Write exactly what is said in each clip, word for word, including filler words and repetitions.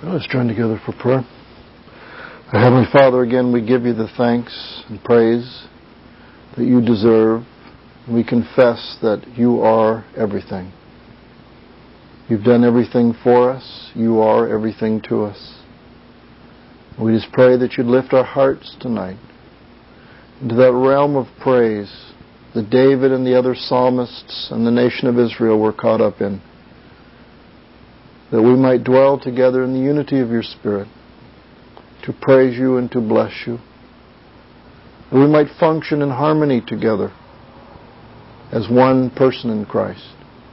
Let's join together for prayer. Our Heavenly Father, again, we give you the thanks and praise that you deserve. We confess that you are everything. You've done everything for us. You are everything to us. We just pray that you'd lift our hearts tonight into that realm of praise that David and the other psalmists and the nation of Israel were caught up in, that we might dwell together in the unity of your Spirit to praise you and to bless you, that we might function in harmony together as one person in Christ.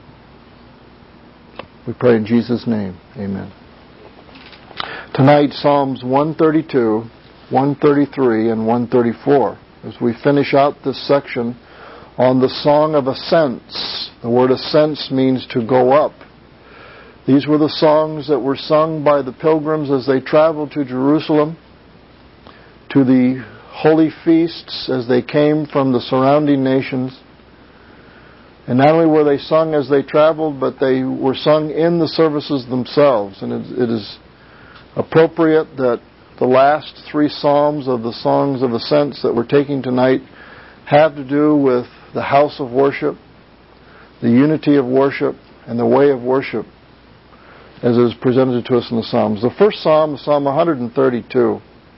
We pray in Jesus' name. Amen. Tonight, Psalms one thirty-two, one thirty-three, and one thirty-four, as we finish out this section on the Song of Ascents. The word ascents means to go up. These were the songs that were sung by the pilgrims as they traveled to Jerusalem, to the holy feasts as they came from the surrounding nations. And not only were they sung as they traveled, but they were sung in the services themselves. And it is appropriate that the last three psalms of the Songs of Ascents that we're taking tonight have to do with the house of worship, the unity of worship, and the way of worship as it is presented to us in the Psalms. The first Psalm is Psalm one thirty-two.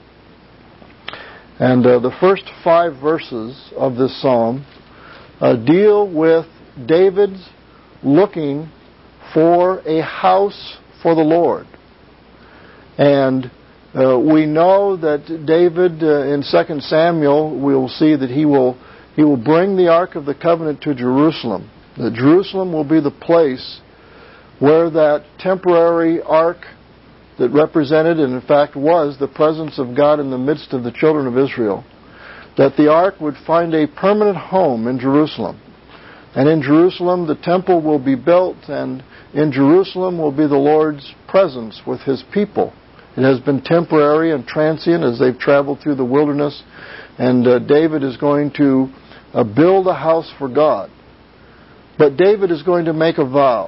And uh, the first five verses of this Psalm uh, deal with David's looking for a house for the Lord. And uh, we know that David, uh, in Second Samuel, we will see that he will, he will bring the Ark of the Covenant to Jerusalem. That Jerusalem will be the place where that temporary ark that represented, and in fact was, the presence of God in the midst of the children of Israel, that the ark would find a permanent home in Jerusalem. And in Jerusalem the temple will be built, and in Jerusalem will be the Lord's presence with His people. It has been temporary and transient as they've traveled through the wilderness, and uh, David is going to uh, build a house for God. But David is going to make a vow.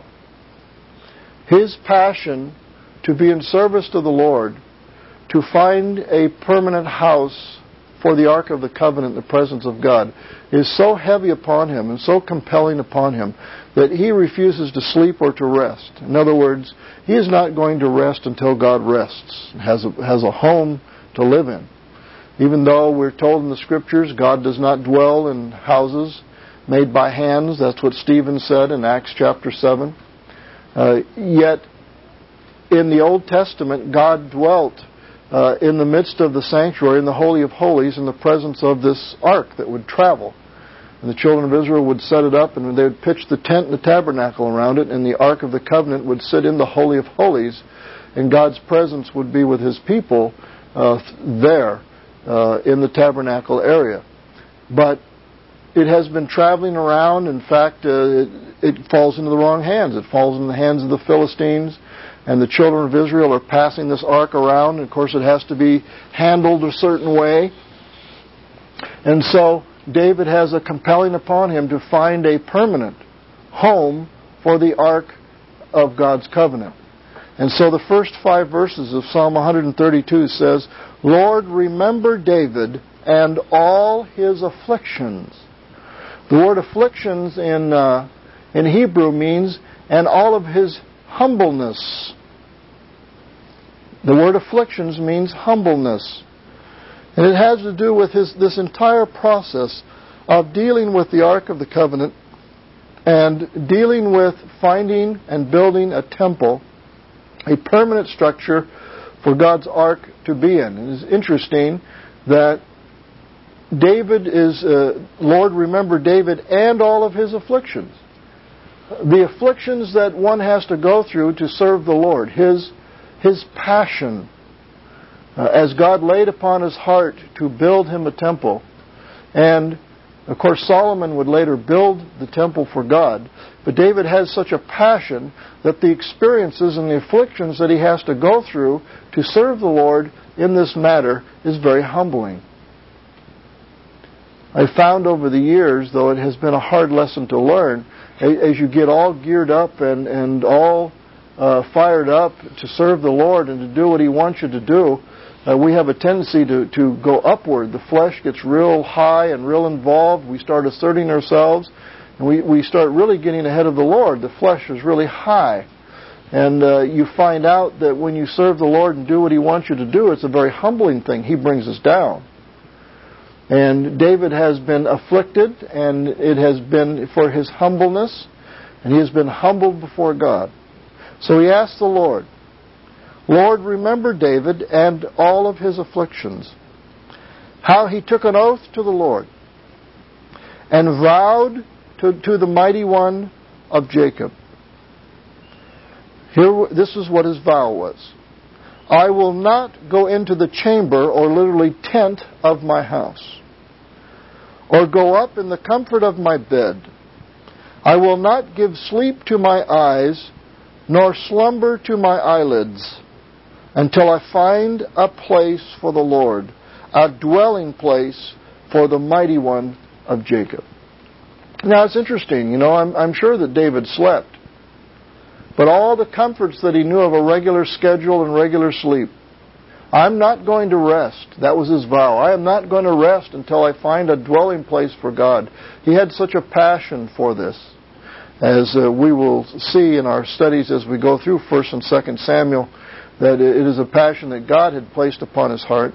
His passion to be in service to the Lord, to find a permanent house for the Ark of the Covenant, the presence of God, is so heavy upon him and so compelling upon him that he refuses to sleep or to rest. In other words, he is not going to rest until God rests, has a, has a home to live in. Even though we're told in the Scriptures God does not dwell in houses made by hands, that's what Stephen said in Acts chapter seven. Uh, yet, in the Old Testament, God dwelt uh, in the midst of the sanctuary, in the Holy of Holies, in the presence of this ark that would travel. And the children of Israel would set it up, and they would pitch the tent and the tabernacle around it, and the Ark of the Covenant would sit in the Holy of Holies, and God's presence would be with His people uh, there uh, in the tabernacle area. But it has been traveling around. In fact, uh, it, it falls into the wrong hands. It falls in the hands of the Philistines, and the children of Israel are passing this ark around. And of course, it has to be handled a certain way. And so David has a compelling upon him to find a permanent home for the ark of God's covenant. And so the first five verses of Psalm one thirty-two says, "Lord, remember David and all his afflictions." The word afflictions in uh, in Hebrew means, and all of his humbleness. The word afflictions means humbleness. And it has to do with his this entire process of dealing with the Ark of the Covenant and dealing with finding and building a temple, a permanent structure for God's Ark to be in. It is interesting that David is, uh, Lord, remember David and all of his afflictions. The afflictions that one has to go through to serve the Lord. His, his passion, uh, as God laid upon his heart to build him a temple. And, of course, Solomon would later build the temple for God. But David has such a passion that the experiences and the afflictions that he has to go through to serve the Lord in this matter is very humbling. I found over the years, though it has been a hard lesson to learn, as you get all geared up and, and all uh, fired up to serve the Lord and to do what He wants you to do, uh, we have a tendency to, to go upward. The flesh gets real high and real involved. We start asserting ourselves, and we, we start really getting ahead of the Lord. The flesh is really high. And uh, you find out that when you serve the Lord and do what He wants you to do, it's a very humbling thing. He brings us down. And David has been afflicted, and it has been for his humbleness, and he has been humbled before God. So he asked the Lord, Lord, remember David and all of his afflictions, how he took an oath to the Lord and vowed to, to the Mighty One of Jacob. Here, this is what his vow was. I will not go into the chamber, or literally tent, of my house, or go up in the comfort of my bed. I will not give sleep to my eyes, nor slumber to my eyelids, until I find a place for the Lord, a dwelling place for the Mighty One of Jacob. Now it's interesting, you know, I'm, I'm sure that David slept. But all the comforts that he knew of a regular schedule and regular sleep. I'm not going to rest. That was his vow. I am not going to rest until I find a dwelling place for God. He had such a passion for this. As uh, we will see in our studies as we go through First and Second Samuel, that it is a passion that God had placed upon his heart.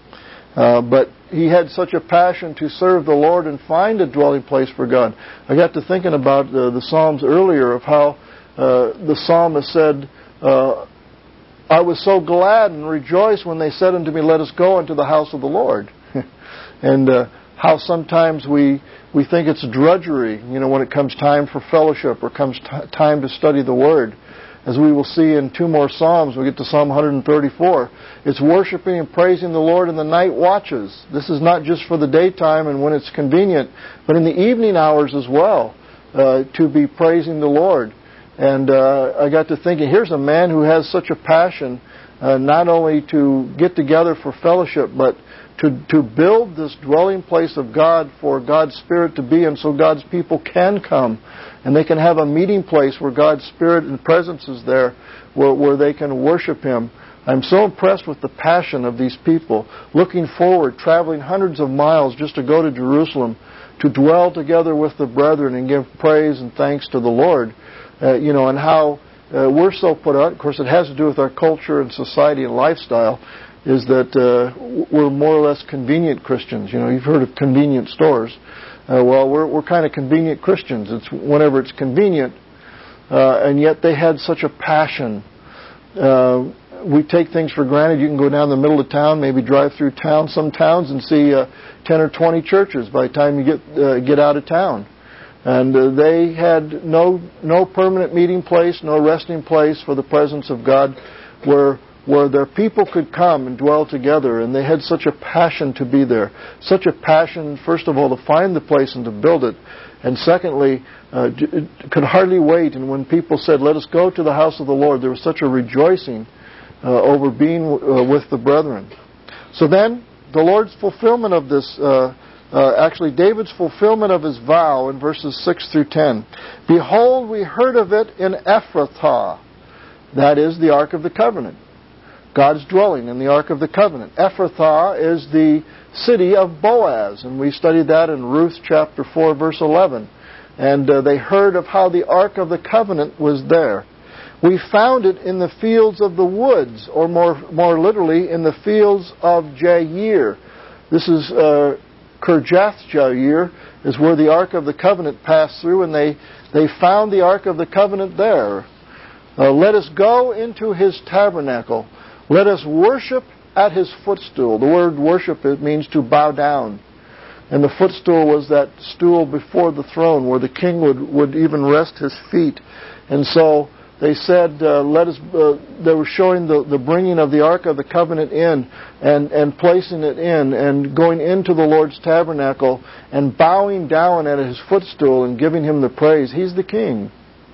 Uh, but he had such a passion to serve the Lord and find a dwelling place for God. I got to thinking about uh, the Psalms earlier of how Uh, the psalmist said, uh, I was so glad and rejoiced when they said unto me, let us go into the house of the Lord. and uh, how sometimes we we think it's drudgery, you know, when it comes time for fellowship or comes t- time to study the Word. As we will see in two more Psalms, we get to Psalm one thirty-four. It's worshiping and praising the Lord in the night watches. This is not just for the daytime and when it's convenient, but in the evening hours as well, uh, to be praising the Lord. And uh, I got to thinking, here's a man who has such a passion, uh, not only to get together for fellowship, but to, to build this dwelling place of God for God's Spirit to be in, so God's people can come. And they can have a meeting place where God's Spirit and presence is there, where, where they can worship Him. I'm so impressed with the passion of these people, looking forward, traveling hundreds of miles just to go to Jerusalem, to dwell together with the brethren and give praise and thanks to the Lord. Uh, you know, and how uh, we're so put out. Of course, it has to do with our culture and society and lifestyle, is that uh, we're more or less convenient Christians. You know, you've heard of convenient stores. Uh, well, we're we're kind of convenient Christians. It's whenever it's convenient, uh, and yet they had such a passion. Uh, we take things for granted. You can go down the middle of town, maybe drive through town, some towns, and see uh, ten or twenty churches by the time you get uh, get out of town. And uh, they had no no permanent meeting place, no resting place for the presence of God, where where their people could come and dwell together. And they had such a passion to be there, such a passion, first of all, to find the place and to build it, and secondly, uh, could hardly wait. And when people said, "Let us go to the house of the Lord," there was such a rejoicing uh, over being uh, with the brethren. So then, the Lord's fulfillment of this. Uh, Uh, actually, David's fulfillment of his vow in verses six through ten. Behold, we heard of it in Ephrathah. That is the Ark of the Covenant. God's dwelling in the Ark of the Covenant. Ephrathah is the city of Boaz. And we studied that in Ruth chapter four, verse eleven. And uh, they heard of how the Ark of the Covenant was there. We found it in the fields of the woods, or more, more literally, in the fields of Jair. This is... Uh, Kirjath Jair is where the Ark of the Covenant passed through, and they, they found the Ark of the Covenant there. Uh, let us go into His tabernacle. Let us worship at His footstool. The word worship, it means to bow down. And the footstool was that stool before the throne where the king would, would even rest his feet. And so they said, uh, let us, uh, they were showing the, the bringing of the Ark of the Covenant in and, and placing it in and going into the Lord's tabernacle and bowing down at His footstool and giving Him the praise. He's the King.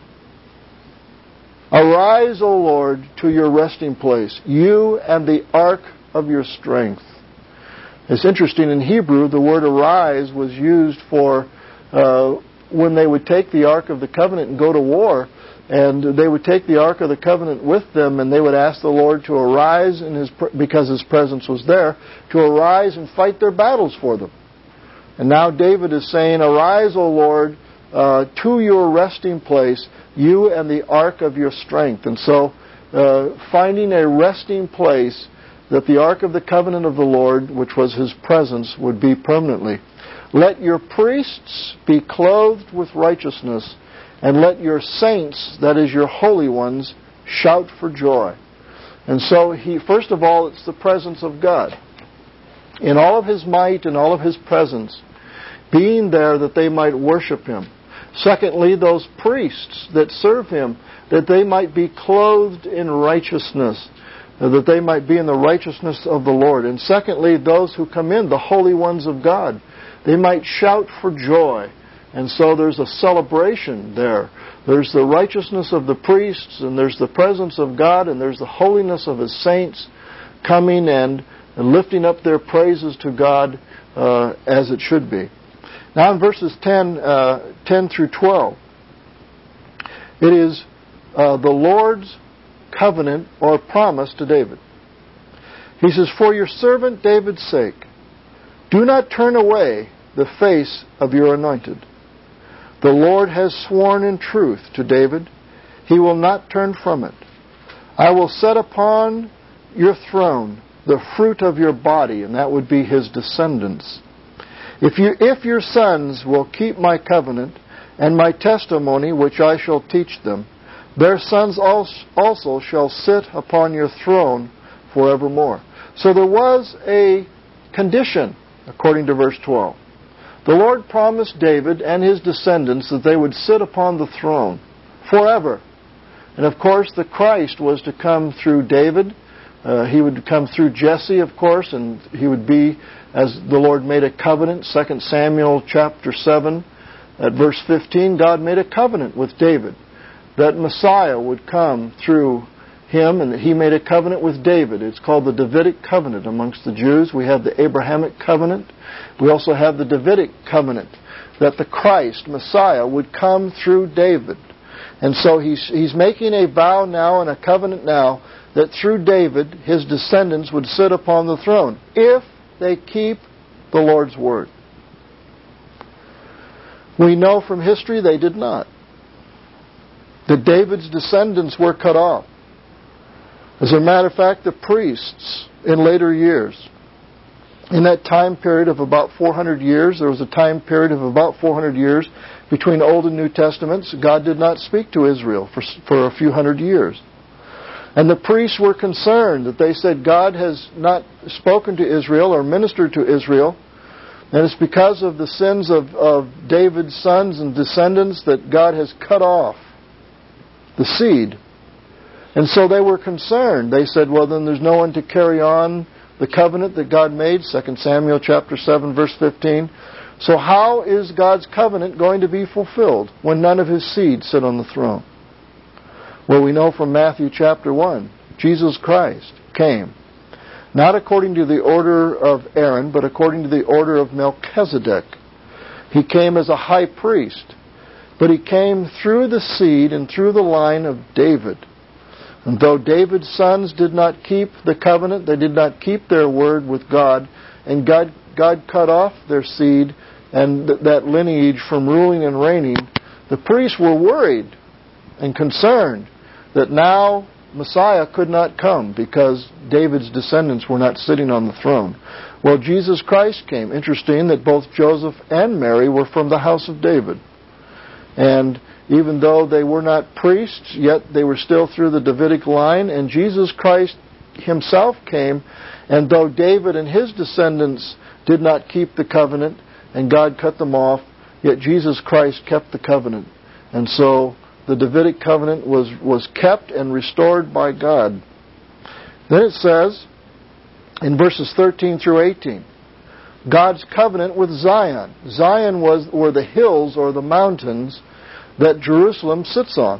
Arise, O Lord, to your resting place, you and the ark of your strength. It's interesting, in Hebrew, the word arise was used for uh, when they would take the Ark of the Covenant and go to war. And they would take the Ark of the Covenant with them, and they would ask the Lord to arise, in his, because His presence was there, to arise and fight their battles for them. And now David is saying, "Arise, O Lord, uh, to your resting place, you and the ark of your strength." And so, uh, finding a resting place that the Ark of the Covenant of the Lord, which was His presence, would be permanently. "Let your priests be clothed with righteousness, and let your saints," that is, your holy ones, "shout for joy." And so, he, first of all, it's the presence of God. In all of His might and all of His presence, being there that they might worship Him. Secondly, those priests that serve Him, that they might be clothed in righteousness, that they might be in the righteousness of the Lord. And secondly, those who come in, the holy ones of God, they might shout for joy. And so there's a celebration there. There's the righteousness of the priests, and there's the presence of God, and there's the holiness of His saints coming and, and lifting up their praises to God uh, as it should be. Now in verses ten, uh, ten through twelve, it is uh, the Lord's covenant or promise to David. He says, "For your servant David's sake, do not turn away the face of your anointed. The Lord has sworn in truth to David. He will not turn from it. I will set upon your throne the fruit of your body," and that would be his descendants. If you, if your sons will keep my covenant and my testimony which I shall teach them, their sons also shall sit upon your throne forevermore." So there was a condition, according to verse twelve. The Lord promised David and his descendants that they would sit upon the throne forever. And of course, the Christ was to come through David. Uh, he would come through Jesse, of course, and he would be, as the Lord made a covenant. Second Samuel chapter seven, at verse fifteen, God made a covenant with David that Messiah would come through him, and that he made a covenant with David. It's called the Davidic covenant amongst the Jews. We have the Abrahamic covenant. We also have the Davidic covenant, that the Christ, Messiah, would come through David. And so he's, he's making a vow now and a covenant now that through David, his descendants would sit upon the throne, if they keep the Lord's word. We know from history they did not. That David's descendants were cut off. As a matter of fact, the priests in later years, in that time period of about four hundred years, there was a time period of about four hundred years between Old and New Testaments. God did not speak to Israel for, for a few hundred years. And the priests were concerned that they said, God has not spoken to Israel or ministered to Israel, and it's because of the sins of, of David's sons and descendants that God has cut off the seed. And so they were concerned. They said, well, then there's no one to carry on the covenant that God made, Second Samuel chapter seven, verse fifteen. So how is God's covenant going to be fulfilled when none of His seed sit on the throne? Well, we know from Matthew chapter one, Jesus Christ came, not according to the order of Aaron, but according to the order of Melchizedek. He came as a high priest, but He came through the seed and through the line of David. And though David's sons did not keep the covenant, they did not keep their word with God, and God, God cut off their seed and th- that lineage from ruling and reigning, the priests were worried and concerned that now Messiah could not come because David's descendants were not sitting on the throne. Well, Jesus Christ came. Interesting that both Joseph and Mary were from the house of David. And even though they were not priests, yet they were still through the Davidic line. And Jesus Christ Himself came, and though David and his descendants did not keep the covenant, and God cut them off, yet Jesus Christ kept the covenant. And so the Davidic covenant was, was kept and restored by God. Then it says, in verses thirteen through eighteen, God's covenant with Zion. Zion was were the hills or the mountains that Jerusalem sits on.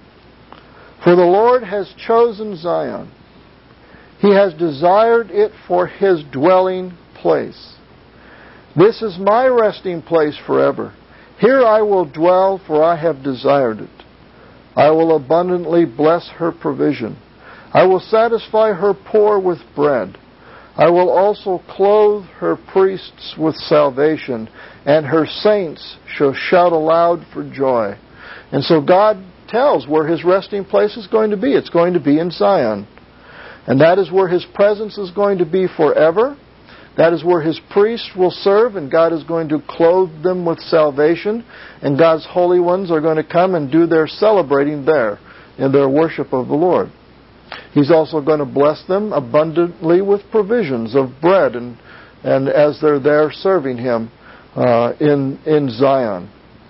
For the Lord has chosen Zion. He has desired it for His dwelling place. This is my resting place forever. Here I will dwell, for I have desired it. I will abundantly bless her provision. I will satisfy her poor with bread. I will also clothe her priests with salvation, and her saints shall shout aloud for joy. And so God tells where His resting place is going to be. It's going to be in Zion. And that is where His presence is going to be forever. That is where His priests will serve, and God is going to clothe them with salvation. And God's holy ones are going to come and do their celebrating there in their worship of the Lord. He's also going to bless them abundantly with provisions of bread, and, and as they're there serving Him uh, in, in Zion.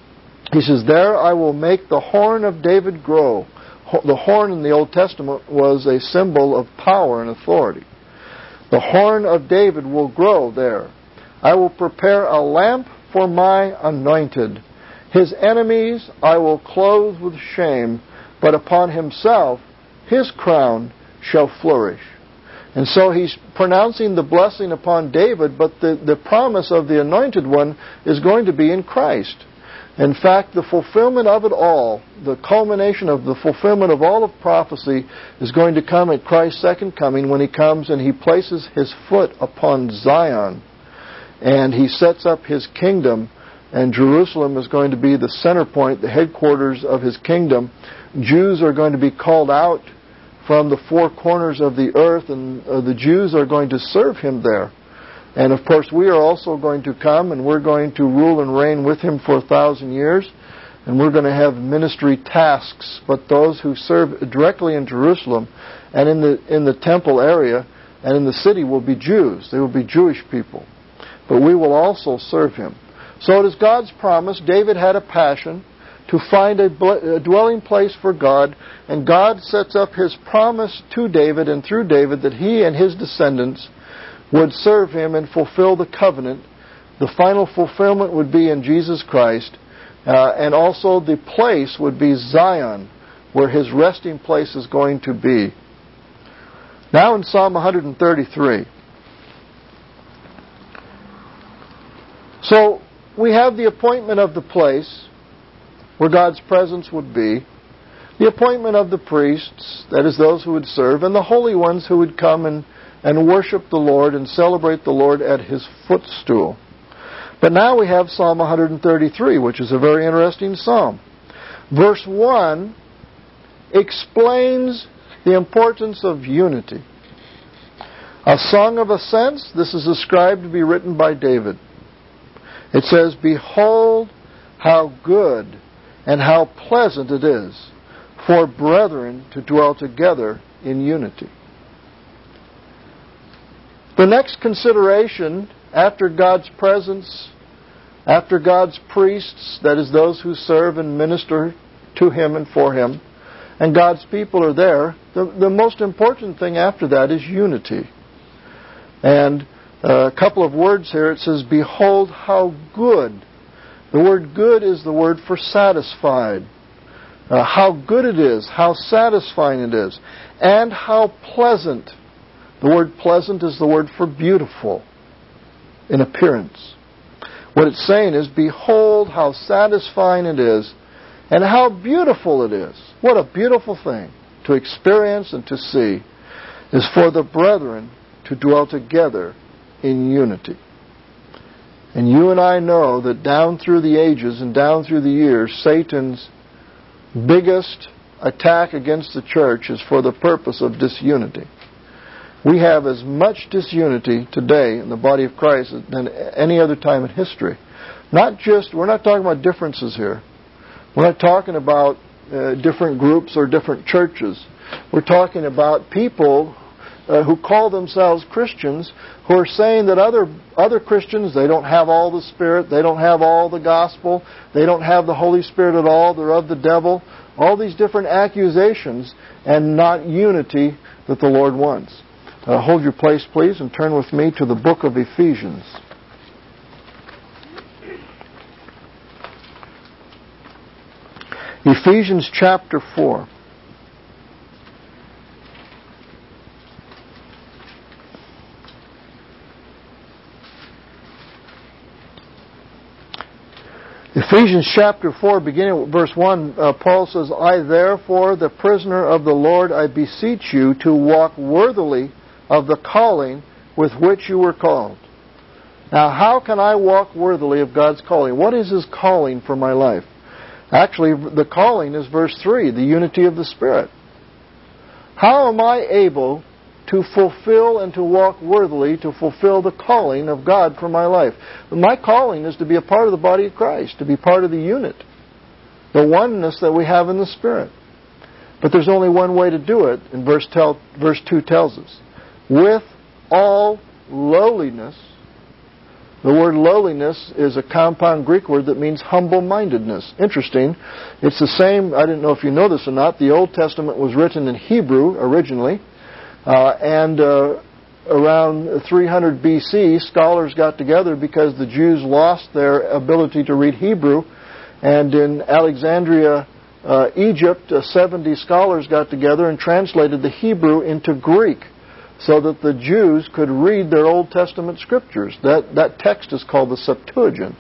He says, there I will make the horn of David grow. The horn in the Old Testament was a symbol of power and authority. The horn of David will grow there. I will prepare a lamp for my anointed. His enemies I will clothe with shame, but upon himself his crown shall flourish. And so he's pronouncing the blessing upon David, but the, the promise of the Anointed One is going to be in Christ. In fact, the fulfillment of it all, the culmination of the fulfillment of all of prophecy is going to come at Christ's second coming, when He comes and He places His foot upon Zion and He sets up His kingdom, and Jerusalem is going to be the center point, the headquarters of His kingdom. Jews are going to be called out from the four corners of the earth, and uh, the Jews are going to serve Him there. And of course, we are also going to come, and we're going to rule and reign with Him for a thousand years. And we're going to have ministry tasks. But those who serve directly in Jerusalem and in the in the temple area and in the city will be Jews. They will be Jewish people. But we will also serve Him. So it is God's promise. David had a passion to find a, a dwelling place for God. And God sets up His promise to David and through David that he and his descendants would serve Him and fulfill the covenant. The final fulfillment would be in Jesus Christ. Uh, and also the place would be Zion, where His resting place is going to be. Now in Psalm one thirty-three. So we have the appointment of the place where God's presence would be, the appointment of the priests, that is those who would serve, and the holy ones who would come and and worship the Lord and celebrate the Lord at His footstool. But now we have Psalm one thirty-three, which is a very interesting psalm. Verse one explains the importance of unity. A song of ascents, this is ascribed to be written by David. It says, behold how good and how pleasant it is for brethren to dwell together in unity. The next consideration, after God's presence, after God's priests, that is those who serve and minister to Him and for Him, and God's people are there, the, the most important thing after that is unity. And uh, a couple of words here, it says, behold how good. The word good is the word for satisfied. Uh, how good it is, how satisfying it is, and how pleasant. The word pleasant is the word for beautiful in appearance. What it's saying is, behold how satisfying it is and how beautiful it is. What a beautiful thing to experience and to see is for the brethren to dwell together in unity. And you and I know that down through the ages and down through the years, Satan's biggest attack against the church is for the purpose of disunity. We have as much disunity today in the body of Christ than any other time in history. Not just, we're not talking about differences here. We're not talking about uh, different groups or different churches. We're talking about people uh, who call themselves Christians, who are saying that other other Christians, they don't have all the Spirit, they don't have all the gospel, they don't have the Holy Spirit at all, they're of the devil. All these different accusations and not unity that the Lord wants. Uh, hold your place, please, and turn with me to the book of Ephesians. Ephesians chapter four. Ephesians chapter four, beginning with verse one, uh, Paul says, I therefore, the prisoner of the Lord, I beseech you to walk worthily of the calling with which you were called. Now, how can I walk worthily of God's calling? What is His calling for my life? Actually, the calling is verse three, the unity of the Spirit. How am I able to fulfill and to walk worthily, to fulfill the calling of God for my life? My calling is to be a part of the body of Christ, to be part of the unit, the oneness that we have in the Spirit. But there's only one way to do it, and verse, tell, verse two tells us. With all lowliness. The word lowliness is a compound Greek word that means humble-mindedness. Interesting. It's the same, I didn't know if you know this or not, the Old Testament was written in Hebrew originally. Uh, and uh, around three hundred B C, scholars got together because the Jews lost their ability to read Hebrew. And in Alexandria, uh, Egypt, uh, seventy scholars got together and translated the Hebrew into Greek so that the Jews could read their Old Testament scriptures. That, that text is called the Septuagint.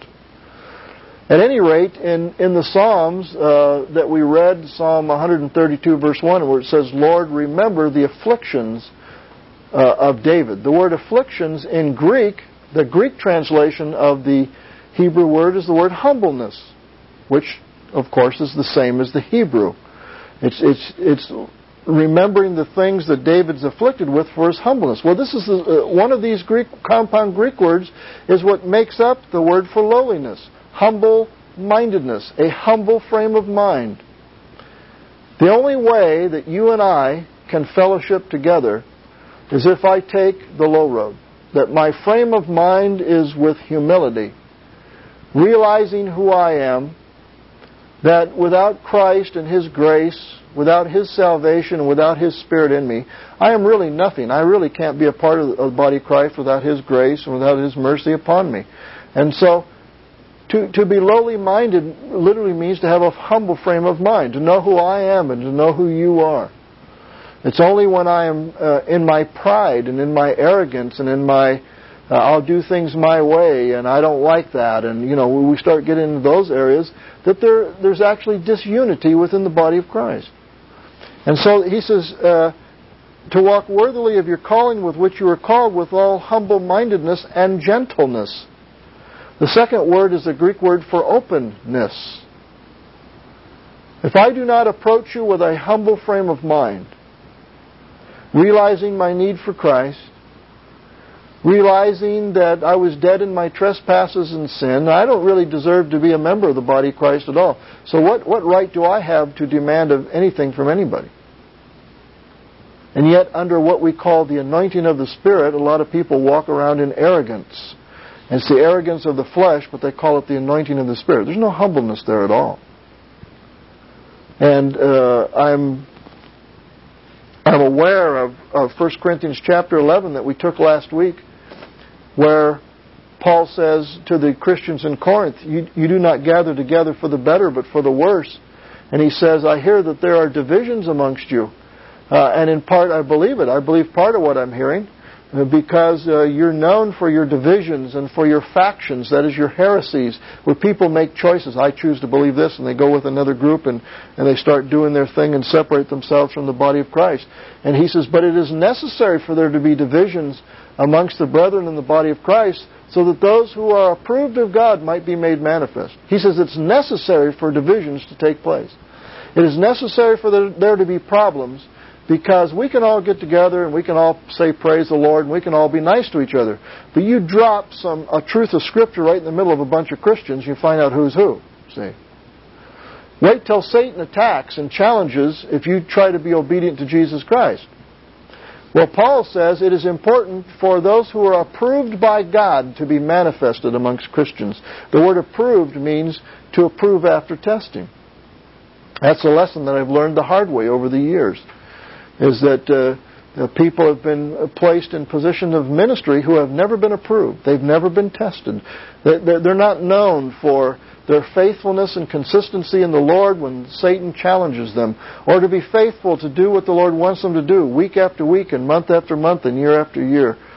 At any rate, in, in the Psalms uh, that we read, Psalm one thirty-two, verse one, where it says, Lord, remember the afflictions uh, of David. The word afflictions in Greek, the Greek translation of the Hebrew word is the word humbleness, which, of course, is the same as the Hebrew. It's, it's, it's remembering the things that David's afflicted with for his humbleness. Well, this is the, uh, one of these Greek compound Greek words is what makes up the word for lowliness. Humble-mindedness, a humble frame of mind. The only way that you and I can fellowship together is if I take the low road. That my frame of mind is with humility, realizing who I am, that without Christ and His grace, without His salvation and without His Spirit in me, I am really nothing. I really can't be a part of the body of Christ without His grace and without His mercy upon me. And so, To, to be lowly minded literally means to have a humble frame of mind, to know who I am and to know who you are. It's only when I am uh, in my pride and in my arrogance and in my, uh, I'll do things my way and I don't like that, and you know, when we start getting into those areas, that there there's actually disunity within the body of Christ. And so he says, uh, to walk worthily of your calling with which you are called, with all humble-mindedness and gentleness. The second word is the Greek word for openness. If I do not approach you with a humble frame of mind, realizing my need for Christ, realizing that I was dead in my trespasses and sin, I don't really deserve to be a member of the body of Christ at all. So what, what right do I have to demand of anything from anybody? And yet, under what we call the anointing of the Spirit, a lot of people walk around in arrogance. And it's the arrogance of the flesh, but they call it the anointing of the Spirit. There's no humbleness there at all. And uh, I'm I'm aware of, of First Corinthians chapter eleven that we took last week, where Paul says to the Christians in Corinth, you, you do not gather together for the better, but for the worse. And he says, I hear that there are divisions amongst you. Uh, and in part, I believe it. I believe part of what I'm hearing. Because uh, you're known for your divisions and for your factions, that is your heresies, where people make choices. I choose to believe this, and they go with another group and, and they start doing their thing and separate themselves from the body of Christ. And he says, but it is necessary for there to be divisions amongst the brethren in the body of Christ so that those who are approved of God might be made manifest. He says it's necessary for divisions to take place. It is necessary for there, there to be problems, because we can all get together and we can all say praise the Lord and we can all be nice to each other. But you drop some a truth of Scripture right in the middle of a bunch of Christians, you find out who's who. See? Wait till Satan attacks and challenges if you try to be obedient to Jesus Christ. Well, Paul says it is important for those who are approved by God to be manifested amongst Christians. The word approved means to approve after testing. That's a lesson that I've learned the hard way over the years. Is that uh, people have been placed in positions of ministry who have never been approved. They've never been tested. They're not known for their faithfulness and consistency in the Lord when Satan challenges them, or to be faithful to do what the Lord wants them to do week after week and month after month and year after year.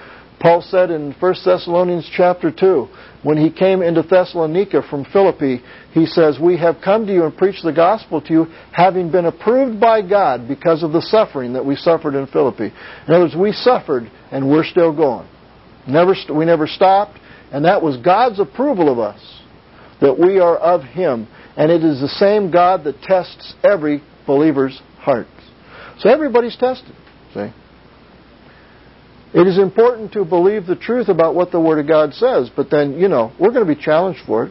Paul said in First Thessalonians chapter two, when he came into Thessalonica from Philippi, he says, we have come to you and preached the gospel to you, having been approved by God because of the suffering that we suffered in Philippi. In other words, we suffered and we're still going. Never, we never stopped, and that was God's approval of us, that we are of Him. And it is the same God that tests every believer's heart. So everybody's tested, see. It is important to believe the truth about what the Word of God says, but then, you know, we're going to be challenged for it.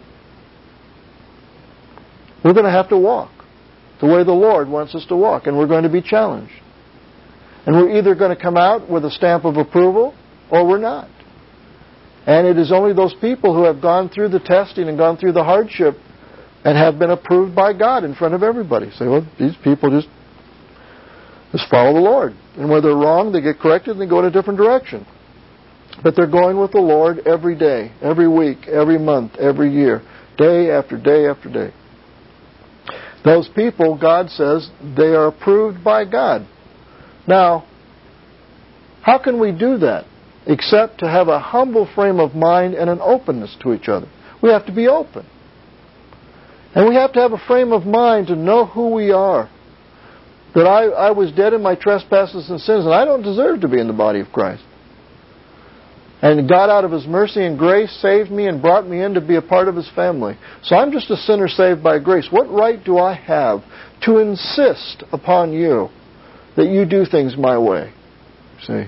We're going to have to walk the way the Lord wants us to walk, and we're going to be challenged. And we're either going to come out with a stamp of approval, or we're not. And it is only those people who have gone through the testing and gone through the hardship and have been approved by God in front of everybody. Say, well, these people just, just follow the Lord. And where they're wrong, they get corrected and they go in a different direction. But they're going with the Lord every day, every week, every month, every year, day after day after day. Those people, God says, they are approved by God. Now, how can we do that except to have a humble frame of mind and an openness to each other? We have to be open. And we have to have a frame of mind to know who we are. That I, I was dead in my trespasses and sins, and I don't deserve to be in the body of Christ. And God, out of His mercy and grace, saved me and brought me in to be a part of His family. So I'm just a sinner saved by grace. What right do I have to insist upon you that you do things my way? See?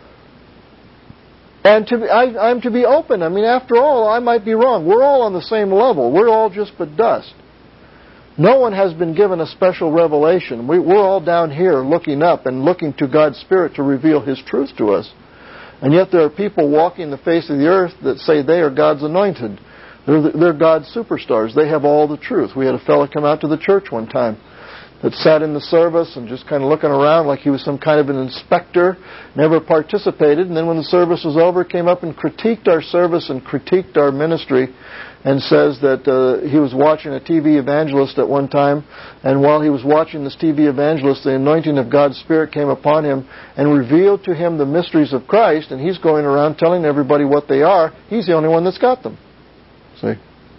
And to be, I, I'm to be open. I mean, after all, I might be wrong. We're all on the same level. We're all just but dust. No one has been given a special revelation. We, we're all down here looking up and looking to God's Spirit to reveal His truth to us. And yet there are people walking the face of the earth that say they are God's anointed. They're, they're God's superstars. They have all the truth. We had a fellow come out to the church one time that sat in the service and just kind of looking around like he was some kind of an inspector, never participated. And then when the service was over, came up and critiqued our service and critiqued our ministry, and says that uh, he was watching a T V evangelist at one time, and while he was watching this T V evangelist, the anointing of God's Spirit came upon him and revealed to him the mysteries of Christ, and he's going around telling everybody what they are. He's the only one that's got them. See?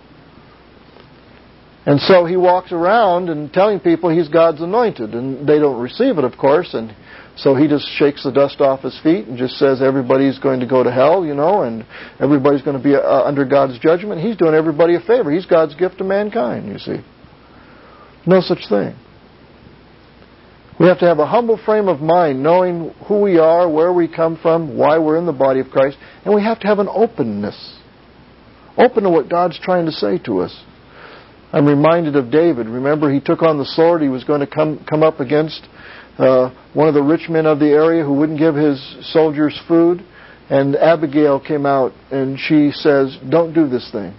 And so he walks around and telling people he's God's anointed, and they don't receive it, of course, and so he just shakes the dust off his feet and just says everybody's going to go to hell, you know, and everybody's going to be uh, under God's judgment. He's doing everybody a favor. He's God's gift to mankind, you see. No such thing. We have to have a humble frame of mind, knowing who we are, where we come from, why we're in the body of Christ, and we have to have an openness. Open to what God's trying to say to us. I'm reminded of David. Remember, he took on the sword. He was going to come come up against uh, one of the rich men of the area who wouldn't give his soldiers food. And Abigail came out and she says, "Don't do this thing.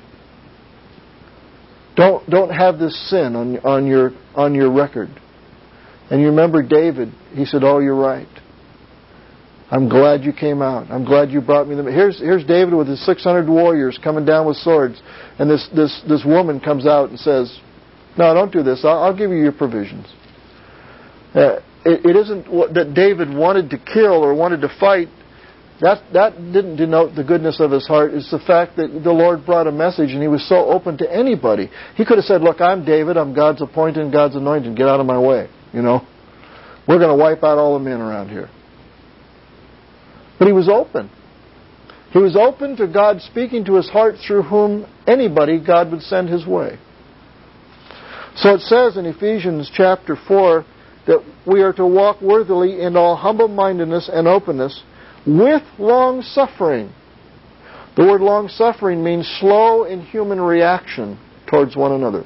Don't don't have this sin on on your on your record." And you remember David. He said, "Oh, you're right. I'm glad you came out. I'm glad you brought me them." Here's here's David with his six hundred warriors coming down with swords, and this this this woman comes out and says, "No, don't do this. I'll, I'll give you your provisions." Uh, it, it isn't what, that David wanted to kill or wanted to fight. That that didn't denote the goodness of his heart. It's the fact that the Lord brought a message, and he was so open to anybody. He could have said, "Look, I'm David. I'm God's appointed and God's anointed. Get out of my way." You know, we're going to wipe out all the men around here. But he was open. He was open to God speaking to his heart through whom anybody God would send his way. So it says in Ephesians chapter four that we are to walk worthily in all humble-mindedness and openness with long-suffering. The word long-suffering means slow in human reaction towards one another,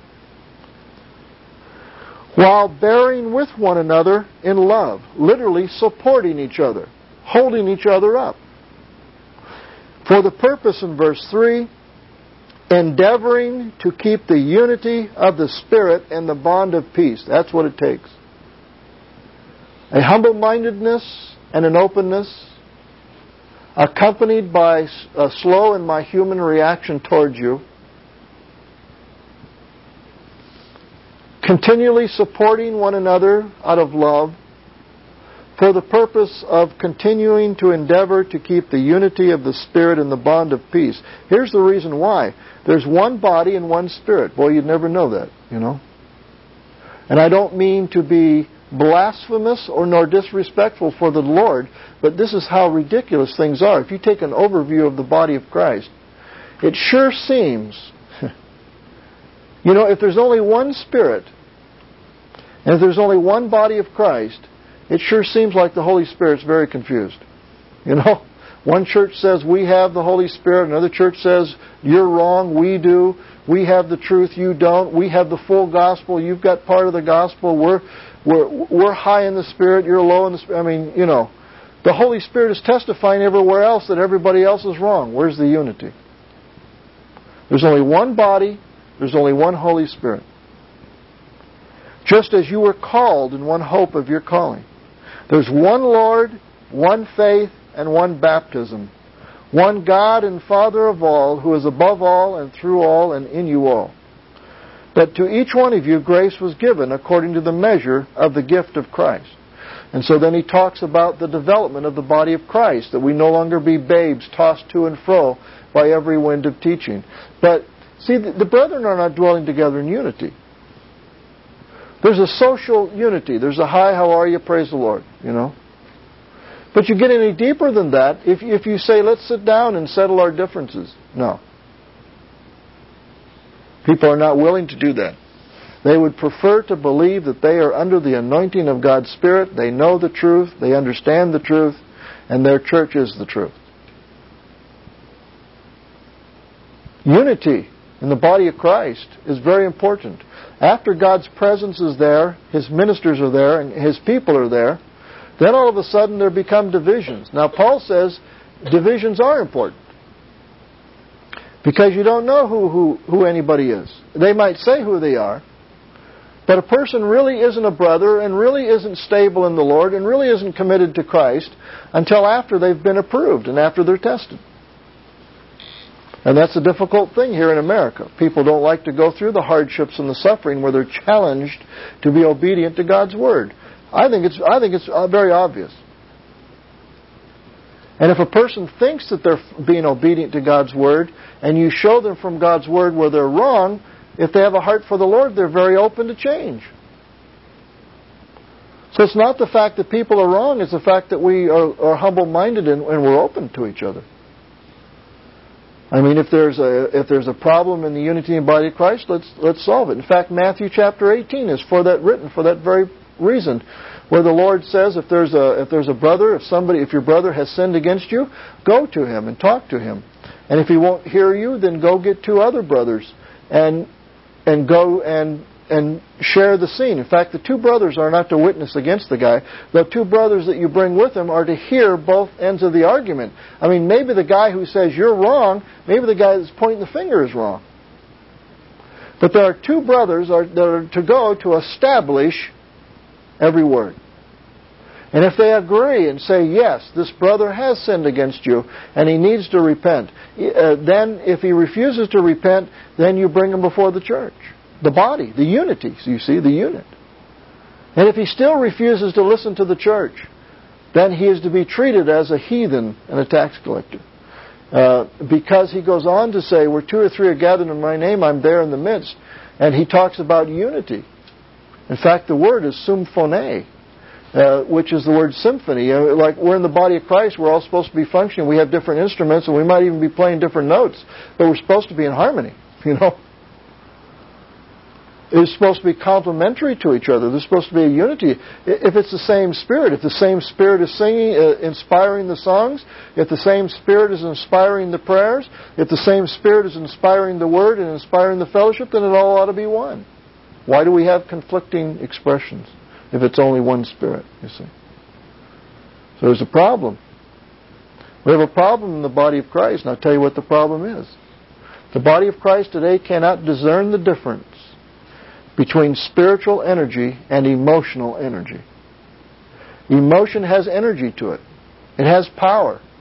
while bearing with one another in love, literally supporting each other, holding each other up. For the purpose, in verse three, endeavoring to keep the unity of the Spirit and the bond of peace. That's what it takes. A humble-mindedness and an openness accompanied by a slow in my human reaction towards you, continually supporting one another out of love, for the purpose of continuing to endeavor to keep the unity of the Spirit in the bond of peace. Here's the reason why. There's one body and one Spirit. Boy, you'd never know that, you know. And I don't mean to be blasphemous or nor disrespectful for the Lord, but this is how ridiculous things are. If you take an overview of the body of Christ, it sure seems, you know, if there's only one Spirit, and if there's only one body of Christ, it sure seems like the Holy Spirit's very confused. You know, one church says we have the Holy Spirit, another church says you're wrong, we do. We have the truth, you don't. We have the full gospel, you've got part of the gospel. We're we're we're high in the Spirit, you're low in the Spirit. I mean, you know, the Holy Spirit is testifying everywhere else that everybody else is wrong. Where's the unity? There's only one body, there's only one Holy Spirit. Just as you were called in one hope of your calling. There's one Lord, one faith, and one baptism. One God and Father of all, who is above all and through all and in you all. But to each one of you grace was given according to the measure of the gift of Christ. And so then he talks about the development of the body of Christ, that we no longer be babes tossed to and fro by every wind of teaching. But see, the brethren are not dwelling together in unity. There's a social unity. There's a hi, how are you, praise the Lord, you know. But you get any deeper than that if, if you say, let's sit down and settle our differences. No. People are not willing to do that. They would prefer to believe that they are under the anointing of God's Spirit. They know the truth. They understand the truth. And their church is the truth. Unity in the body of Christ is very important. After God's presence is there, His ministers are there, and His people are there, then all of a sudden there become divisions. Now Paul says divisions are important. Because you don't know who, who, who anybody is. They might say who they are, but a person really isn't a brother and really isn't stable in the Lord and really isn't committed to Christ until after they've been approved and after they're tested. And that's a difficult thing here in America. People don't like to go through the hardships and the suffering where they're challenged to be obedient to God's Word. I think it's I think it's very obvious. And if a person thinks that they're being obedient to God's Word, and you show them from God's Word where they're wrong, if they have a heart for the Lord, they're very open to change. So it's not the fact that people are wrong, it's the fact that we are, are humble-minded and, and we're open to each other. I mean, if there's a if there's a problem in the unity and body of Christ, let's let's solve it. In fact, Matthew chapter eighteen is for that written for that very reason, where the Lord says, if there's a if there's a brother, if somebody if your brother has sinned against you, go to him and talk to him, and if he won't hear you, then go get two other brothers and and go and and share the scene. In fact, the two brothers are not to witness against the guy. The two brothers that you bring with him are to hear both ends of the argument. I mean, maybe the guy who says you're wrong, maybe the guy that's pointing the finger is wrong. But there are two brothers are, that are to go to establish every word. And if they agree and say, yes, this brother has sinned against you and he needs to repent, uh, then if he refuses to repent, then you bring him before the church. The body, the unity, so you see, the unit. And if he still refuses to listen to the church, then he is to be treated as a heathen and a tax collector. Uh, because he goes on to say, where two or three are gathered in my name, I'm there in the midst. And he talks about unity. In fact, the word is symphone, uh, which is the word symphony. Uh, like we're in the body of Christ, we're all supposed to be functioning. We have different instruments, and we might even be playing different notes, but we're supposed to be in harmony, you know. It's supposed to be complementary to each other. There's supposed to be a unity. If it's the same Spirit, if the same Spirit is singing, uh, inspiring the songs, if the same Spirit is inspiring the prayers, if the same Spirit is inspiring the Word and inspiring the fellowship, then it all ought to be one. Why do we have conflicting expressions if it's only one Spirit, you see? So there's a problem. We have a problem in the body of Christ, and I'll tell you what the problem is. The body of Christ today cannot discern the difference between spiritual energy and emotional energy. Emotion has energy to it. It has power.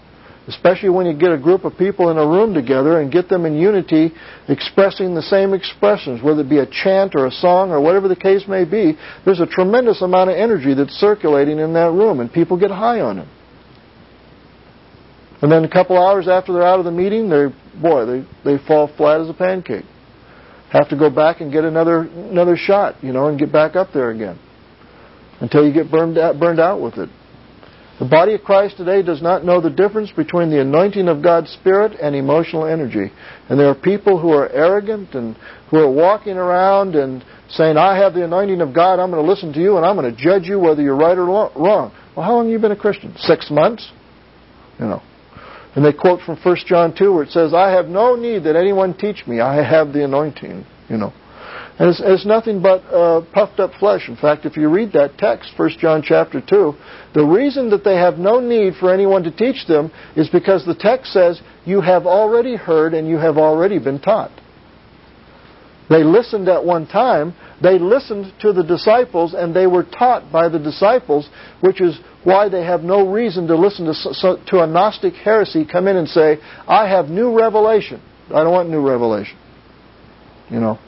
Especially when you get a group of people in a room together and get them in unity expressing the same expressions, whether it be a chant or a song or whatever the case may be, there's a tremendous amount of energy that's circulating in that room, and people get high on it. And then a couple hours after they're out of the meeting, they boy, they, they fall flat as a pancake. Have to go back and get another another shot, you know, and get back up there again until you get burned out, burned out with it. The body of Christ today does not know the difference between the anointing of God's Spirit and emotional energy. And there are people who are arrogant and who are walking around and saying, I have the anointing of God, I'm going to listen to you, and I'm going to judge you whether you're right or wrong. Well, how long have you been a Christian? Six months? You know. And they quote from First John two where it says, I have no need that anyone teach me. I have the anointing, you know. And it's, it's nothing but uh, puffed up flesh. In fact, if you read that text, First John chapter two, the reason that they have no need for anyone to teach them is because the text says, you have already heard and you have already been taught. They listened at one time. They listened to the disciples and they were taught by the disciples, which is why they have no reason to listen to, to a Gnostic heresy come in and say, I have new revelation. I don't want new revelation. You know.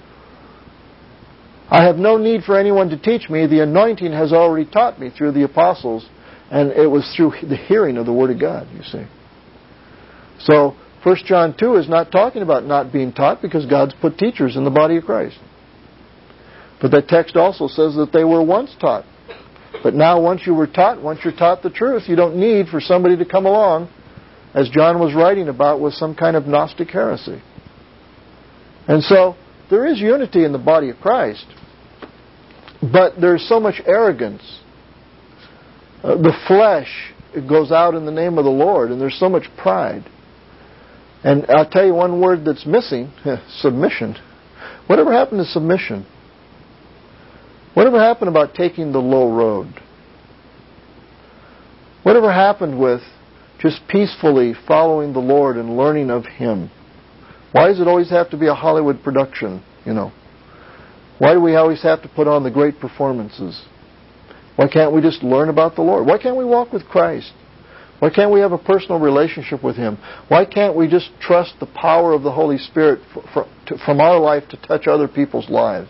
I have no need for anyone to teach me. The anointing has already taught me through the apostles, and it was through the hearing of the Word of God, you see. So, First John two is not talking about not being taught because God's put teachers in the body of Christ. But that text also says that they were once taught. But now once you were taught, once you're taught the truth, you don't need for somebody to come along, as John was writing about, with some kind of Gnostic heresy. And so, there is unity in the body of Christ, but there's so much arrogance. Uh, the flesh it goes out in the name of the Lord, and there's so much pride. And I'll tell you one word that's missing, submission. Whatever happened to submission? Whatever happened about taking the low road? Whatever happened with just peacefully following the Lord and learning of Him? Why does it always have to be a Hollywood production, you know? Why do we always have to put on the great performances? Why can't we just learn about the Lord? Why can't we walk with Christ? Why can't we have a personal relationship with Him? Why can't we just trust the power of the Holy Spirit for, for, to, from our life to touch other people's lives?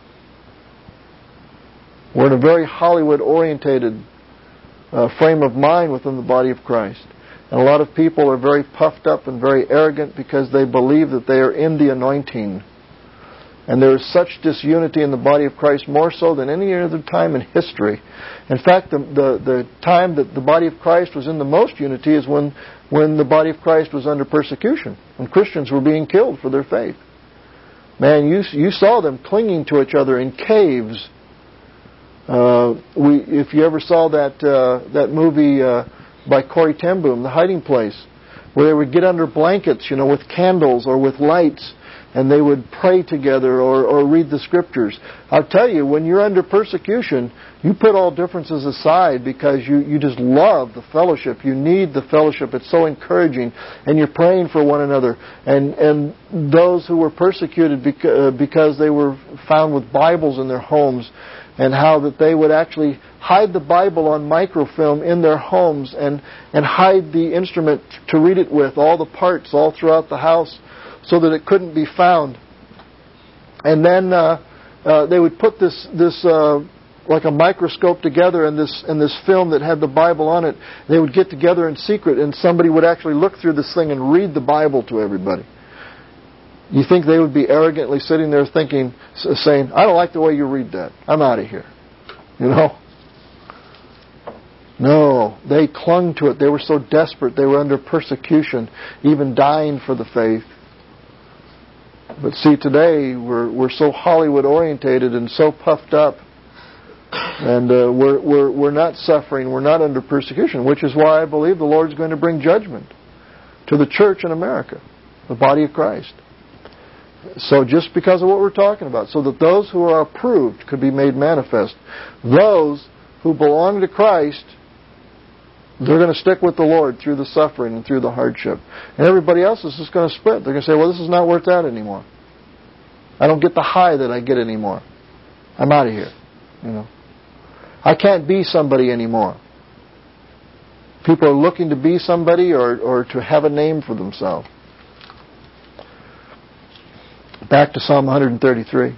We're in a very Hollywood-orientated uh, frame of mind within the body of Christ. And a lot of people are very puffed up and very arrogant because they believe that they are in the anointing. And there is such disunity in the body of Christ, more so than any other time in history. In fact, the, the, the time that the body of Christ was in the most unity is when, when the body of Christ was under persecution, when Christians were being killed for their faith. Man, you, you saw them clinging to each other in caves. Uh, we, if you ever saw that, uh, that movie uh, by Corrie ten Boom, The Hiding Place, where they would get under blankets, you know, with candles or with lights, and they would pray together or, or read the Scriptures. I'll tell you, when you're under persecution, you put all differences aside because you, you just love the fellowship. You need the fellowship. It's so encouraging. And you're praying for one another. And, and those who were persecuted beca- uh, because they were found with Bibles in their homes, and how that they would actually hide the Bible on microfilm in their homes and, and hide the instrument to read it with, all the parts all throughout the house, so that it couldn't be found. And then uh, uh, they would put this this uh, like a microscope together and this and this film that had the Bible on it. They would get together in secret, and somebody would actually look through this thing and read the Bible to everybody. You think they would be arrogantly sitting there thinking, saying, I don't like the way you read that. I'm out of here. You know? No, they clung to it. They were so desperate. They were under persecution, even dying for the faith. But see, today we're we're so Hollywood orientated and so puffed up, and uh, we're we're we're not suffering. We're not under persecution, which is why I believe the Lord's going to bring judgment to the church in America, the body of Christ. So just because of what we're talking about, so that those who are approved could be made manifest. Those who belong to Christ, they're going to stick with the Lord through the suffering and through the hardship. And everybody else is just going to split. They're going to say, well, this is not worth that anymore. I don't get the high that I get anymore. I'm out of here. You know, I can't be somebody anymore. People are looking to be somebody or, or to have a name for themselves. Back to Psalm one thirty-three.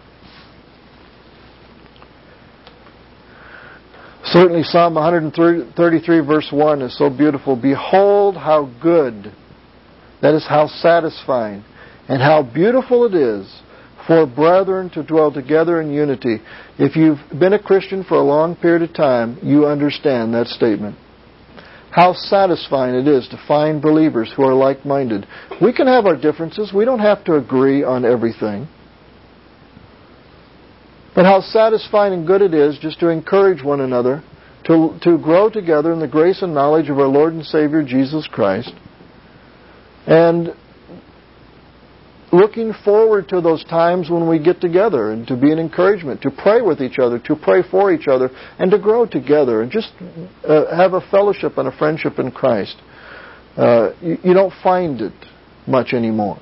Certainly Psalm one thirty-three verse one is so beautiful. Behold how good, that is how satisfying, and how beautiful it is for brethren to dwell together in unity. If you've been a Christian for a long period of time, you understand that statement. How satisfying it is to find believers who are like-minded. We can have our differences. We don't have to agree on everything. But how satisfying and good it is just to encourage one another to, to grow together in the grace and knowledge of our Lord and Savior Jesus Christ. And looking forward to those times when we get together and to be an encouragement, to pray with each other, to pray for each other, and to grow together and just uh, have a fellowship and a friendship in Christ. Uh, you, you don't find it much anymore.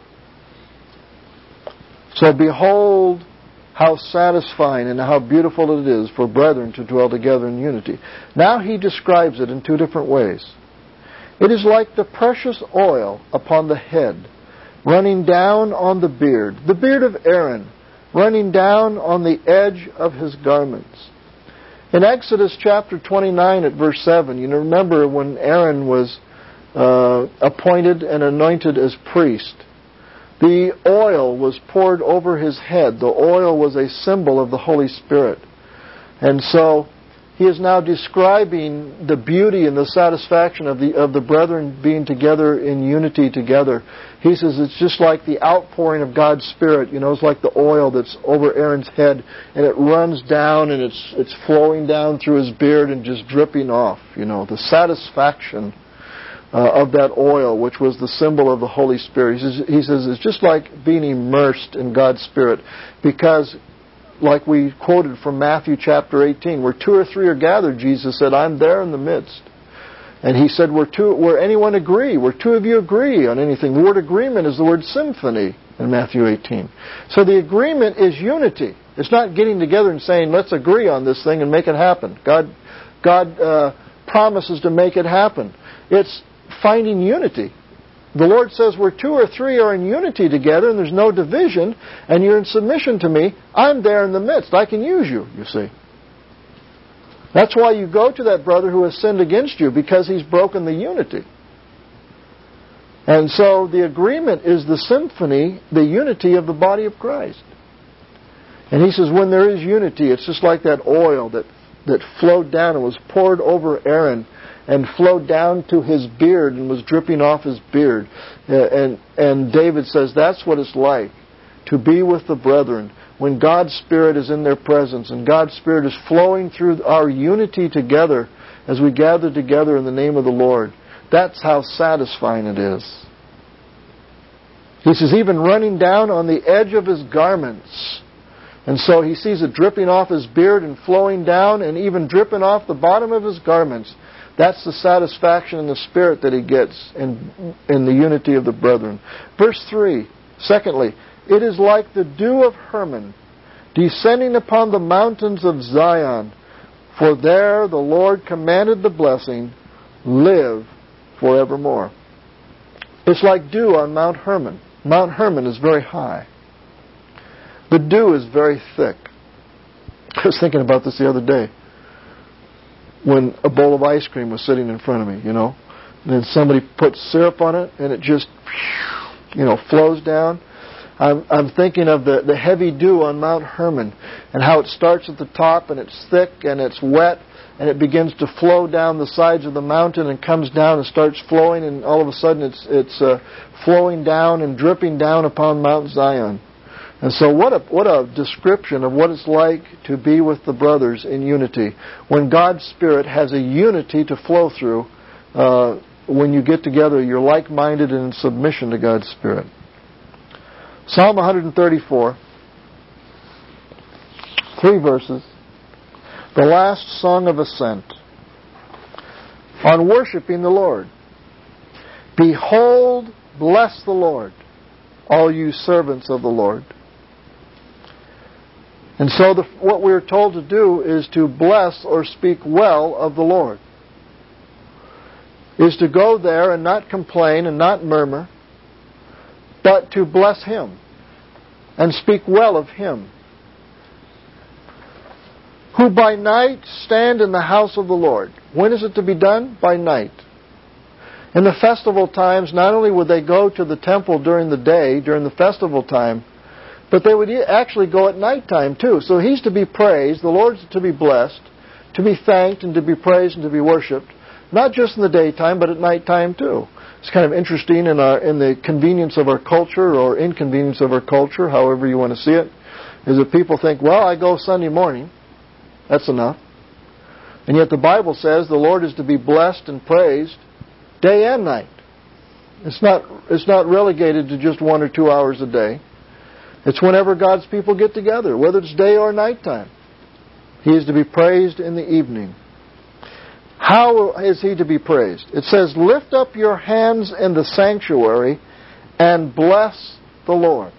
So behold how satisfying and how beautiful it is for brethren to dwell together in unity. Now he describes it in two different ways. It is like the precious oil upon the head, running down on the beard, the beard of Aaron, running down on the edge of his garments. In Exodus chapter twenty-nine at verse seven, you remember when Aaron was uh, appointed and anointed as priest, the oil was poured over his head. The oil was a symbol of the Holy Spirit. And so he is now describing the beauty and the satisfaction of the of the brethren being together in unity together. He says it's just like the outpouring of God's Spirit. You know, it's like the oil that's over Aaron's head, and it runs down, and it's it's flowing down through his beard and just dripping off. You know, the satisfaction uh, of that oil, which was the symbol of the Holy Spirit. He says, he says it's just like being immersed in God's Spirit, because like we quoted from Matthew chapter eighteen, where two or three are gathered, Jesus said, I'm there in the midst. And he said, where, two, where anyone agree, where two of you agree on anything. The word agreement is the word symphony in Matthew eighteen. So the agreement is unity. It's not getting together and saying, let's agree on this thing and make it happen. God, God uh, promises to make it happen. It's finding unity. The Lord says where two or three are in unity together and there's no division and you're in submission to me, I'm there in the midst. I can use you, you see. That's why you go to that brother who has sinned against you, because he's broken the unity. And so the agreement is the symphony, the unity of the body of Christ. And he says when there is unity, it's just like that oil that, that flowed down and was poured over Aaron and flowed down to his beard and was dripping off his beard. Uh, and, and David says that's what it's like to be with the brethren when God's Spirit is in their presence and God's Spirit is flowing through our unity together as we gather together in the name of the Lord. That's how satisfying it is. He says even running down on the edge of his garments. And so he sees it dripping off his beard and flowing down and even dripping off the bottom of his garments. That's the satisfaction in the Spirit that he gets in, in the unity of the brethren. Verse three, secondly, it is like the dew of Hermon descending upon the mountains of Zion. For there the Lord commanded the blessing, live forevermore. It's like dew on Mount Hermon. Mount Hermon is very high. The dew is very thick. I was thinking about this the other day when a bowl of ice cream was sitting in front of me, you know. And then somebody puts syrup on it and it just, you know, flows down. I'm, I'm thinking of the, the heavy dew on Mount Hermon and how it starts at the top and it's thick and it's wet and it begins to flow down the sides of the mountain and comes down and starts flowing, and all of a sudden it's, it's uh, flowing down and dripping down upon Mount Zion. And so what a what a description of what it's like to be with the brothers in unity. When God's Spirit has a unity to flow through, uh, when you get together, you're like-minded and in submission to God's Spirit. Psalm one thirty-four, three verses, the last song of ascent, on worshiping the Lord. Behold, bless the Lord, all you servants of the Lord. And so the, what we're told to do is to bless or speak well of the Lord. is to go there and not complain and not murmur, but to bless Him and speak well of Him. Who by night stand in the house of the Lord. When is it to be done? By night. In the festival times, not only would they go to the temple during the day, during the festival time, but they would actually go at nighttime too. So He's to be praised, the Lord's to be blessed, to be thanked and to be praised and to be worshipped, not just in the daytime, but at nighttime too. It's kind of interesting in, our, in the convenience of our culture or inconvenience of our culture, however you want to see it, is that people think, well, I go Sunday morning. That's enough. And yet the Bible says the Lord is to be blessed and praised day and night. It's not, it's not relegated to just one or two hours a day. It's whenever God's people get together, whether it's day or nighttime. He is to be praised in the evening. How is He to be praised? It says, lift up your hands in the sanctuary and bless the Lord.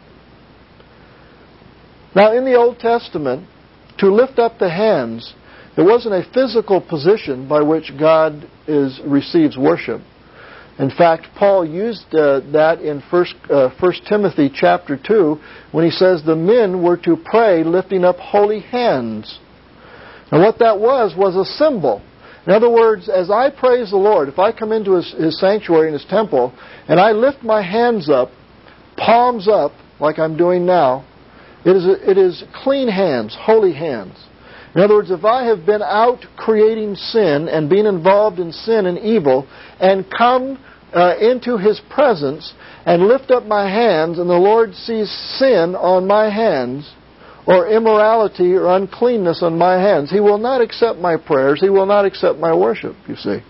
Now in the Old Testament, to lift up the hands, it wasn't a physical position by which God is receives worship. In fact, Paul used uh, that in First, uh, First Timothy chapter two when he says the men were to pray lifting up holy hands. And what that was, was a symbol. In other words, as I praise the Lord, if I come into His, His sanctuary in His temple and I lift my hands up, palms up, like I'm doing now, It is, it is clean hands, holy hands. In other words, if I have been out creating sin and being involved in sin and evil and come uh, into His presence and lift up my hands and the Lord sees sin on my hands or immorality or uncleanness on my hands, He will not accept my prayers. He will not accept my worship, you see.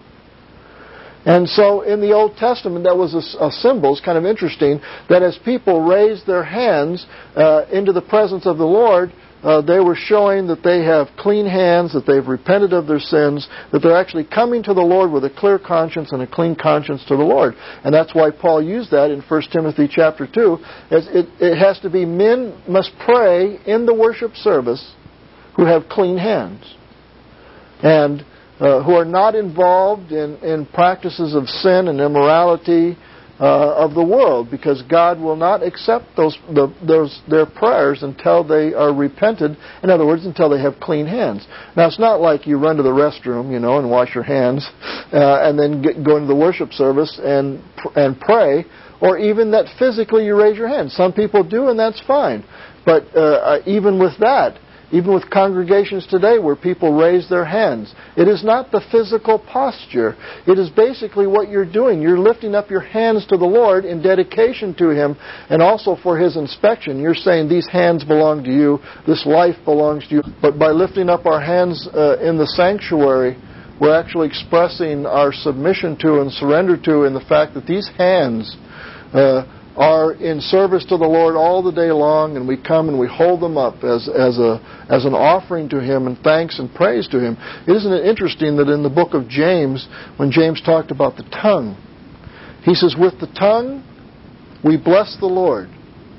And so in the Old Testament, that was a, a symbol. It's kind of interesting that as people raised their hands uh, into the presence of the Lord, uh, they were showing that they have clean hands, that they've repented of their sins, that they're actually coming to the Lord with a clear conscience and a clean conscience to the Lord. And that's why Paul used that in First Timothy chapter two. As it, it has to be men must pray in the worship service who have clean hands. And Uh, who are not involved in, in practices of sin and immorality uh, of the world, because God will not accept those, the, those their prayers until they are repented. In other words, until they have clean hands. Now, it's not like you run to the restroom, you know, and wash your hands, uh, and then get, go into the worship service and and pray, or even that physically you raise your hands. Some people do, and that's fine. But uh, even with that, even with congregations today where people raise their hands, it is not the physical posture. It is basically what you're doing. You're lifting up your hands to the Lord in dedication to Him and also for His inspection. You're saying, these hands belong to You. This life belongs to You. But by lifting up our hands uh, in the sanctuary, we're actually expressing our submission to and surrender to in the fact that these hands uh, are in service to the Lord all the day long, and we come and we hold them up as as a as an offering to Him and thanks and praise to Him. Isn't it interesting that in the book of James, when James talked about the tongue, he says, with the tongue we bless the Lord,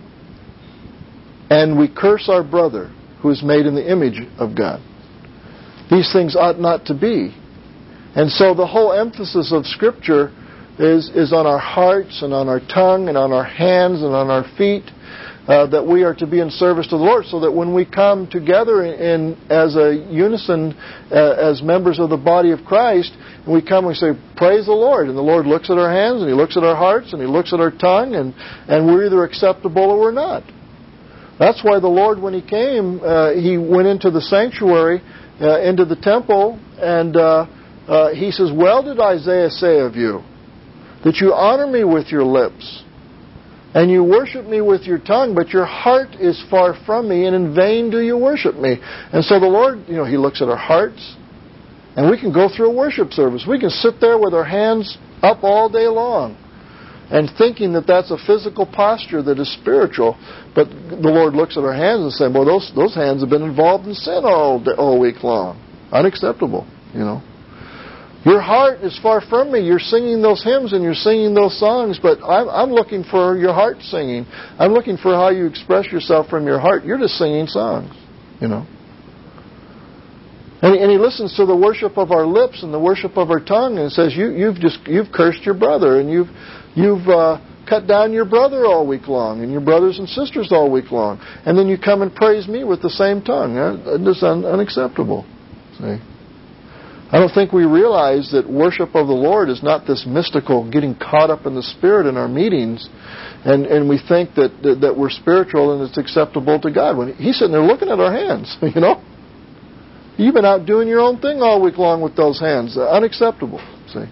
and we curse our brother who is made in the image of God. These things ought not to be. And so the whole emphasis of Scripture is, is on our hearts and on our tongue and on our hands and on our feet, uh, that we are to be in service to the Lord, so that when we come together in, in as a unison, uh, as members of the body of Christ, and we come and we say, praise the Lord, and the Lord looks at our hands and He looks at our hearts and He looks at our tongue, and, and we're either acceptable or we're not. That's why the Lord, when He came, uh, He went into the sanctuary, uh, into the temple, and uh, uh, He says, well did Isaiah say of you, that you honor Me with your lips, and you worship Me with your tongue, but your heart is far from Me, and in vain do you worship Me. And so the Lord, you know, He looks at our hearts, and we can go through a worship service. We can sit there with our hands up all day long, and thinking that that's a physical posture that is spiritual. But the Lord looks at our hands and says, well, those those hands have been involved in sin all day, all week long. Unacceptable, you know. Your heart is far from Me. You're singing those hymns and you're singing those songs, but I'm, I'm looking for your heart singing. I'm looking for how you express yourself from your heart. You're just singing songs, you know. And, and He listens to the worship of our lips and the worship of our tongue, and says, you, you've just you've cursed your brother, and you've you've uh, cut down your brother all week long, and your brothers and sisters all week long, and then you come and praise me with the same tongue. That's un- unacceptable. See? I don't think we realize that worship of the Lord is not this mystical getting caught up in the Spirit in our meetings, and, and we think that, that that we're spiritual and it's acceptable to God. When He's sitting there looking at our hands, you know. You've been out doing your own thing all week long with those hands. Unacceptable, see.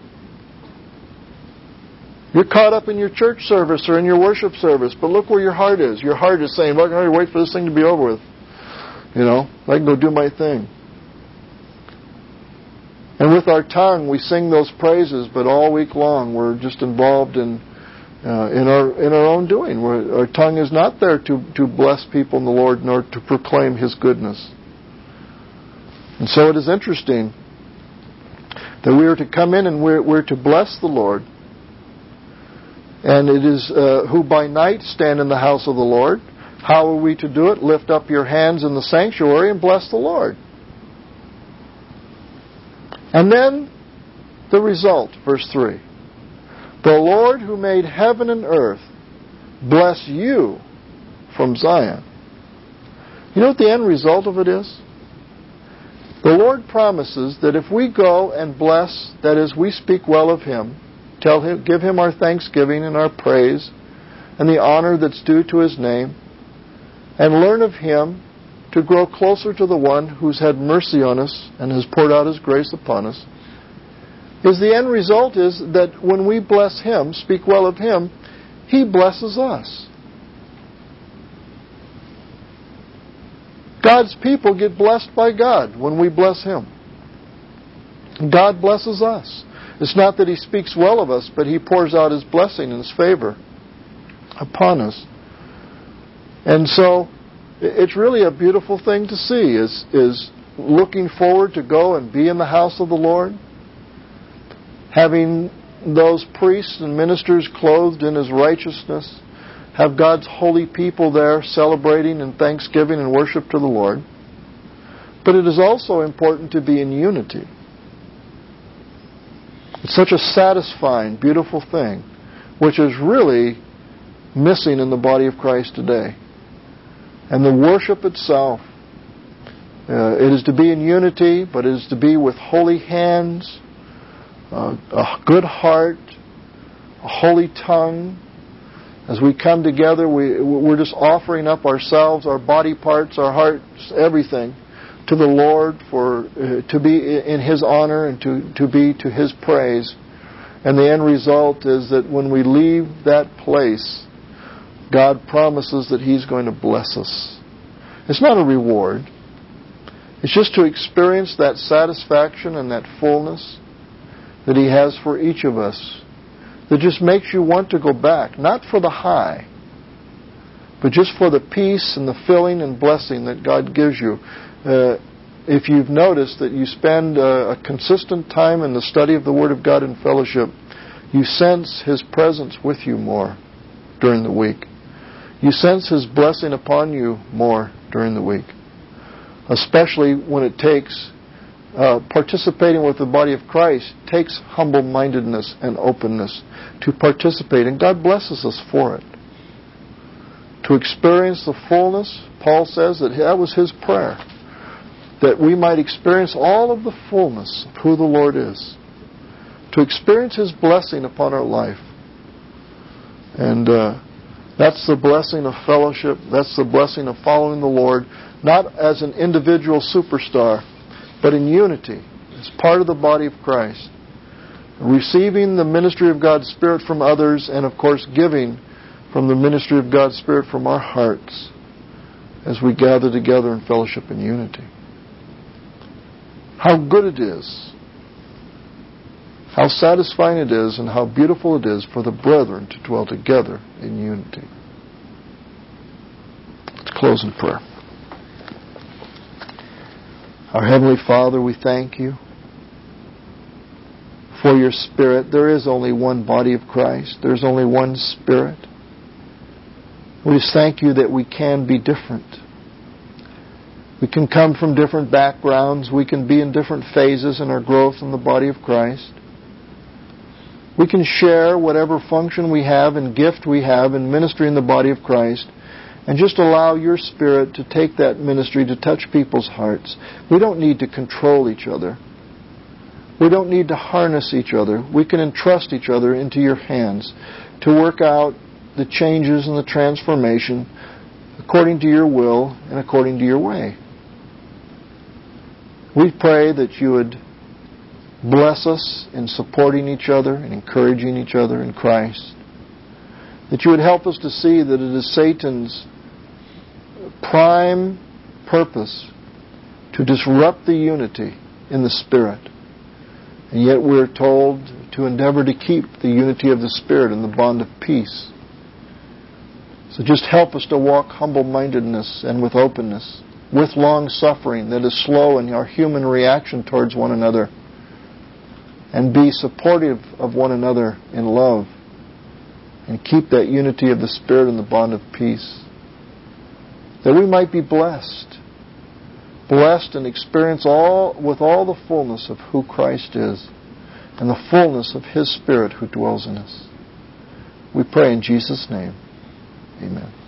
You're caught up in your church service or in your worship service, but look where your heart is. Your heart is saying, well, I can wait for this thing to be over with. You know, I can go do my thing. And with our tongue, we sing those praises, but all week long we're just involved in uh, in our in our own doing. We're, our tongue is not there to, to bless people in the Lord, nor to proclaim His goodness. And so it is interesting that we are to come in and we're, we're to bless the Lord. And it is uh, who by night stand in the house of the Lord. How are we to do it? Lift up your hands in the sanctuary and bless the Lord. And then the result, verse three. The Lord who made heaven and earth bless you from Zion. You know what the end result of it is? The Lord promises that if we go and bless, that is, we speak well of Him, tell Him, give Him our thanksgiving and our praise and the honor that's due to His name, and learn of Him to grow closer to the One who's had mercy on us and has poured out His grace upon us, is the end result is that when we bless Him, speak well of Him, He blesses us. God's people get blessed by God when we bless Him. God blesses us. It's not that He speaks well of us, but He pours out His blessing and His favor upon us. And so it's really a beautiful thing to see, is, is looking forward to go and be in the house of the Lord, having those priests and ministers clothed in His righteousness, have God's holy people there celebrating in thanksgiving and worship to the Lord. But it is also important to be in unity. It's such a satisfying, beautiful thing, which is really missing in the body of Christ today. And the worship itself, uh, it is to be in unity, but it is to be with holy hands, uh, a good heart, a holy tongue. As we come together, we, we're just offering up ourselves, our body parts, our hearts, everything to the Lord for uh, to be in His honor and to, to be to His praise. And the end result is that when we leave that place, God promises that He's going to bless us. It's not a reward. It's just to experience that satisfaction and that fullness that He has for each of us, that just makes you want to go back, not for the high, but just for the peace and the filling and blessing that God gives you. Uh, if you've noticed that you spend uh, a consistent time in the study of the Word of God in fellowship, you sense His presence with you more during the week. You sense His blessing upon you more during the week, especially when it takes Uh, participating with the body of Christ takes humble-mindedness and openness to participate, and God blesses us for it. To experience the fullness, Paul says that that was his prayer, that we might experience all of the fullness of who the Lord is, to experience His blessing upon our life. And uh, that's the blessing of fellowship, that's the blessing of following the Lord, not as an individual superstar, but in unity, as part of the body of Christ. Receiving the ministry of God's Spirit from others, and of course giving from the ministry of God's Spirit from our hearts as we gather together in fellowship and unity. How good it is, how satisfying it is, and how beautiful it is for the brethren to dwell together in unity. Let's close in prayer. Our Heavenly Father, we thank You for Your Spirit. There is only one body of Christ. There's only one Spirit. We just thank You that we can be different. We can come from different backgrounds. We can be in different phases in our growth in the body of Christ. We can share whatever function we have and gift we have in ministry in the body of Christ, and just allow your Spirit to take that ministry to touch people's hearts. We don't need to control each other. We don't need to harness each other. We can entrust each other into your hands to work out the changes and the transformation according to your will and according to your way. We pray that you would bless us in supporting each other and encouraging each other in Christ. That you would help us to see that it is Satan's prime purpose to disrupt the unity in the Spirit. And yet we're told to endeavor to keep the unity of the Spirit in the bond of peace. So just help us to walk humble-mindedness and with openness, with long-suffering that is slow in our human reaction towards one another, and be supportive of one another in love, and keep that unity of the Spirit in the bond of peace, that we might be blessed, blessed and experience all with all the fullness of who Christ is and the fullness of His Spirit who dwells in us. We pray in Jesus' name. Amen.